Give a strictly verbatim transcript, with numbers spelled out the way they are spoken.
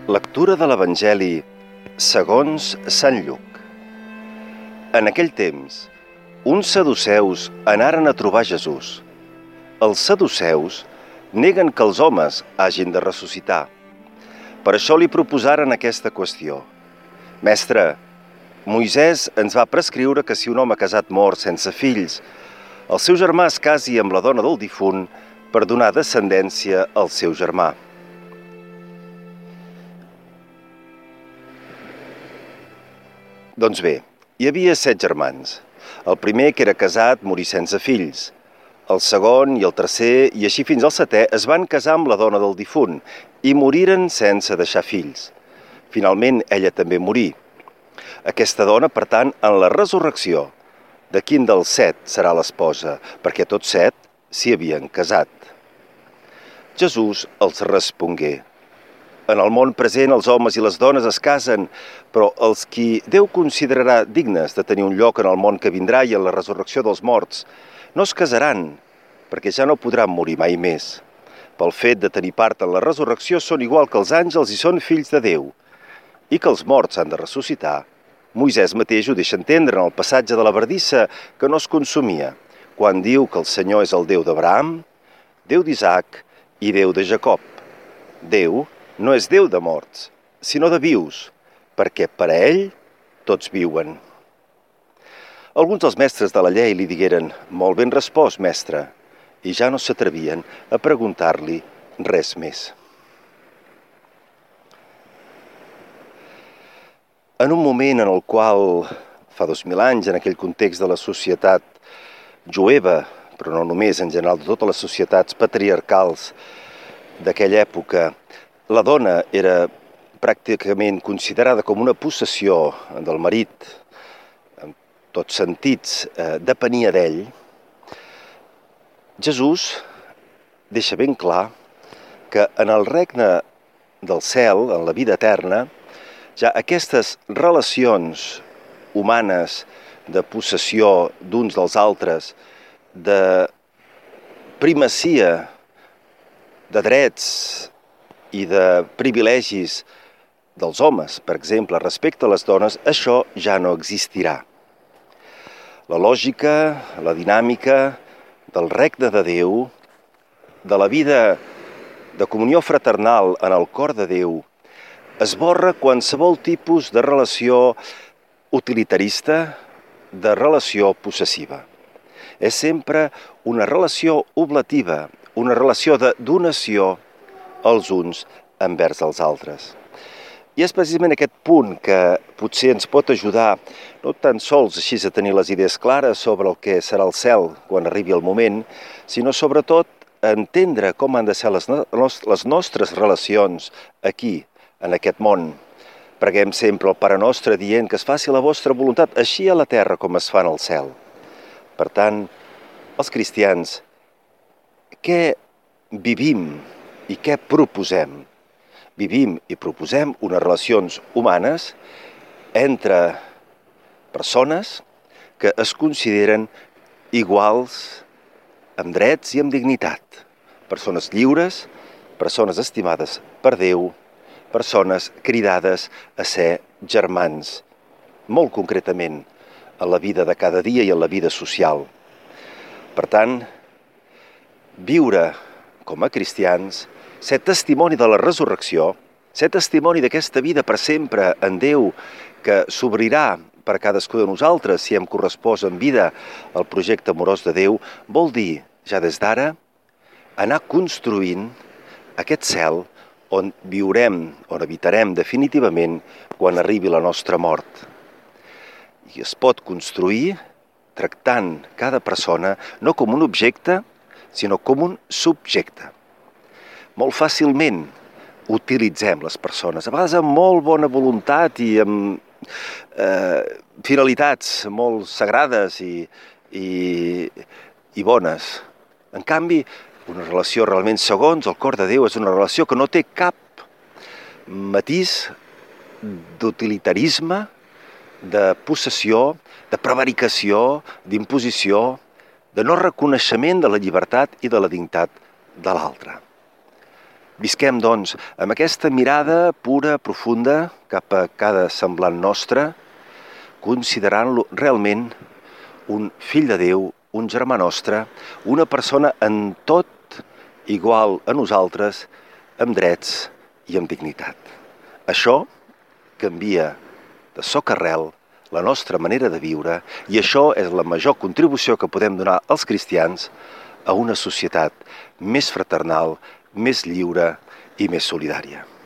Lectura de l'Evangeli segons Sant Lluc. En aquell temps, uns saduceus anaren a trobar Jesús. Els saduceus neguen que els homes hagin de ressuscitar. Per això li proposaren aquesta qüestió. Mestre, Moisès ens va prescriure que si un home casat mor sense fills, el seu germà es casi amb la dona del difunt per donar descendència al seu germà. Doncs bé, hi havia set germans. El primer, que era casat, morí sense fills. El segon i el tercer, i així fins al setè, es van casar amb la dona del difunt i moriren sense deixar fills. Finalment, ella també morí. Aquesta dona, per tant, en la resurrecció, de quin dels set serà l'esposa, perquè tots set s'hi havien casat? Jesús els respongué: en el món present els homes i les dones es casen, però els qui Déu considerarà dignes de tenir un lloc en el món que vindrà i en la resurrecció dels morts no es casaran, perquè ja no podran morir mai més. Pel fet de tenir part en la resurrecció són igual que els àngels i són fills de Déu. I que els morts han de ressuscitar, Moisès mateix ho deixa entendre en el passatge de la bardissa que no es consumia, quan diu que el Senyor és el Déu d'Abraham, Déu d'Isaac i Déu de Jacob. Déu no és Déu de morts, sinó de vius, perquè per a ell tots viuen. Alguns dels mestres de la llei li digueren: molt ben respost, mestre, i ja no s'atrevien a preguntar-li res més. En un moment en el qual, fa dos mil anys, en aquell context de la societat jueva, però no només, en general, de totes les societats patriarcals d'aquella època, la dona era pràcticament considerada com una possessió del marit, en tots sentits, eh, depenia d'ell. Jesús deixa ben clar que en el regne del cel, en la vida eterna, ja aquestes relacions humanes de possessió d'uns dels altres, de primacia de drets i de privilegis dels homes, per exemple, respecte a les dones, això ja no existirà. La lògica, la dinàmica del regne de Déu, de la vida de comunió fraternal en el cor de Déu, esborra qualsevol tipus de relació utilitarista, de relació possessiva. És sempre una relació oblativa, una relació de donació els uns envers els altres. I és precisament aquest punt que potser ens pot ajudar no tan sols així a tenir les idees clares sobre el que serà el cel quan arribi el moment, sinó sobretot a entendre com han de ser les, les nostres relacions aquí, en aquest món. Preguem sempre el Pare Nostre dient que es faci la vostra voluntat així a la terra com es fa en el cel. Per tant, els cristians, què vivim i què proposem? Vivim i proposem unes relacions humanes entre persones que es consideren iguals amb drets i amb dignitat. Persones lliures, persones estimades per Déu, persones cridades a ser germans, molt concretament en la vida de cada dia i en la vida social. Per tant, viure com a cristians, ser testimoni de la resurrecció, ser testimoni d'aquesta vida per sempre en Déu que s'obrirà per a cadascú de nosaltres si hem correspost en vida al projecte amorós de Déu, vol dir, ja des d'ara, anar construint aquest cel on viurem, on habitarem definitivament quan arribi la nostra mort. I es pot construir tractant cada persona no com un objecte, sinó com un subjecte. Molt fàcilment utilitzem les persones, a vegades amb molt bona voluntat i amb eh, finalitats molt sagrades i, i, i bones. En canvi, una relació realment segons el cor de Déu és una relació que no té cap matís d'utilitarisme, de possessió, de prevaricació, d'imposició, de no reconeixement de la llibertat i de la dignitat de l'altre. Visquem, doncs, amb aquesta mirada pura, profunda, cap a cada semblant nostre, considerant-lo realment un fill de Déu, un germà nostre, una persona en tot igual a nosaltres, amb drets i amb dignitat. Això canvia de socarrel la nostra manera de viure i això és la major contribució que podem donar als cristians a una societat més fraternal, més lliure i més solidària.